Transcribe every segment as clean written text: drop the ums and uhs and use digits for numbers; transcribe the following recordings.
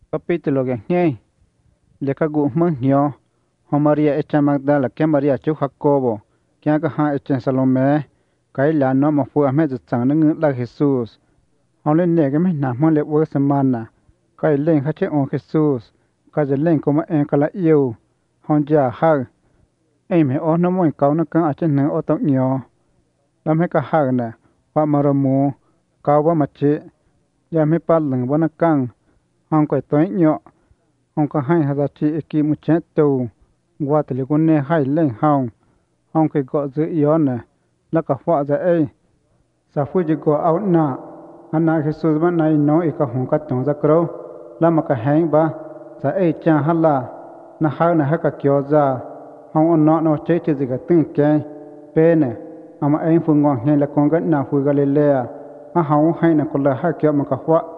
Capítulo que ñe, le cagu manio, Juan María echa Magdala, que María chu Jacobo, que haga ha echa Salomé, que la no mo fue a medio tan la Jesús. Juan le negue me na mo le wo semana, que len hache on Jesús, que je len como en kala iu, Juan ya ha, me o no mo en kau na kan ache ne o to nyo, la me ka ha na, wa maramu, ka wa mache, ya me pa leng wa na kan, Juan ko to nyo. Ông có hai hạt chỉ kỹ một chết tù, qua từ lúc này hai lên hông, ông cái gọi giữ yếu nè, là cả phọ ra ấy, sa phu chỉ gọi áo nà, anh nói Jesus bên này nói cái hông cái trống ra câu, là mà cái hang ba, sa ấy cha hả là, na hai cái kiểu ra, ông nó chết chỉ cái tiếng kén, bên nè, mà anh phụ ngon hay là con cái nào phụ Galilea, mà hông hay là con là hai kiểu mà cái phọ,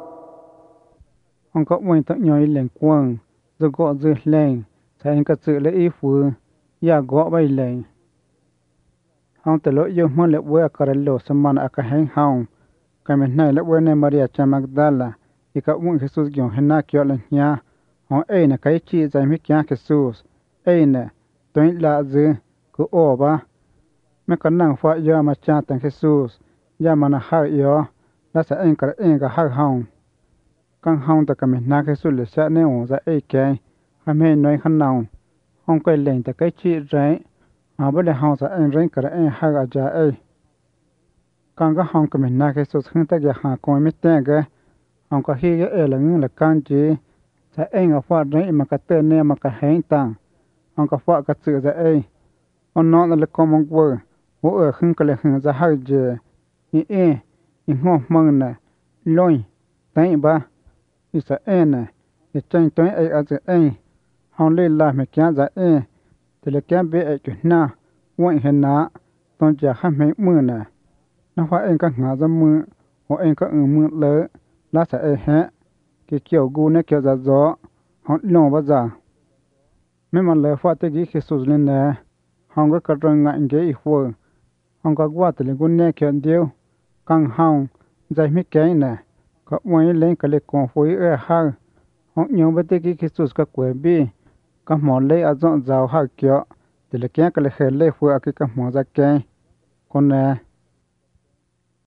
ông có muốn tự nhoi lên quăng. Rồi gọi dư lên, sẽ anh cất sự lấy ý phụ, ya gọi bay lên. Ông tự lỗi yêu môn lệ quê cả lộ xem mà ở cái hang hông. Cái mình này lệ quê này Maria cha Magdala, thì các ông Jesus dùng hình nạ kiểu lên nha. Ông ấy là cái chi dạy mấy kia Jesus. Ấy nè, tôi là dư, cứ ổ ba. Mấy con năng phá yêu mà cha tặng Jesus, ya mà nà hai yêu, là sẽ anh cả hai hông. Căng hông ta cầm nát cái số lịch sẽ nêu ra ấy cái, ham hay nói khăn nào, hông quay lên ta cái chi rấy, mà bây giờ hông sẽ anh rấy cả anh hai ở nhà ấy. Căng cái hông cầm nát cái số khăn ta cái hàng coi mấy tên cái, hông có hi cái là ngưng là can chi, sẽ anh ở phát rấy mà cái tên này mà cái hẹn tăng, hông có phát cái sự ra ấy, ông nói là con mong vợ, vợ ở khưng cái là khưng ra hai giờ, ý ngô mong nè, lôi, tay ba. Israel này, thì tranh tối ấy ở giữa ấy, họ lên làm một cái giải ấy, thì là cái bé ấy chuyện na, quậy hình ná, toàn trả hai mấy mưa này, nó phải anh các ngã ra mưa, hoặc anh các mưa lớn, lá sẽ ấy hẹ, cái kiểu gu này kiểu ra gió, họ lông bao giờ, mấy mà lời phát tới cái Jesus lên này, họ có cái răng ngại cái ý phù, họ có qua từ cái này kiểu điêu, căng hông, giải mấy cái này. Có mấy lên cái lệ con phối ở hàng, họ nhớ với cái Jesus các quỷ bi, các món lấy ở dọn dào hàng kiểu, thì là cái lệ khởi lệ phối ở cái các món ra cái, còn nè.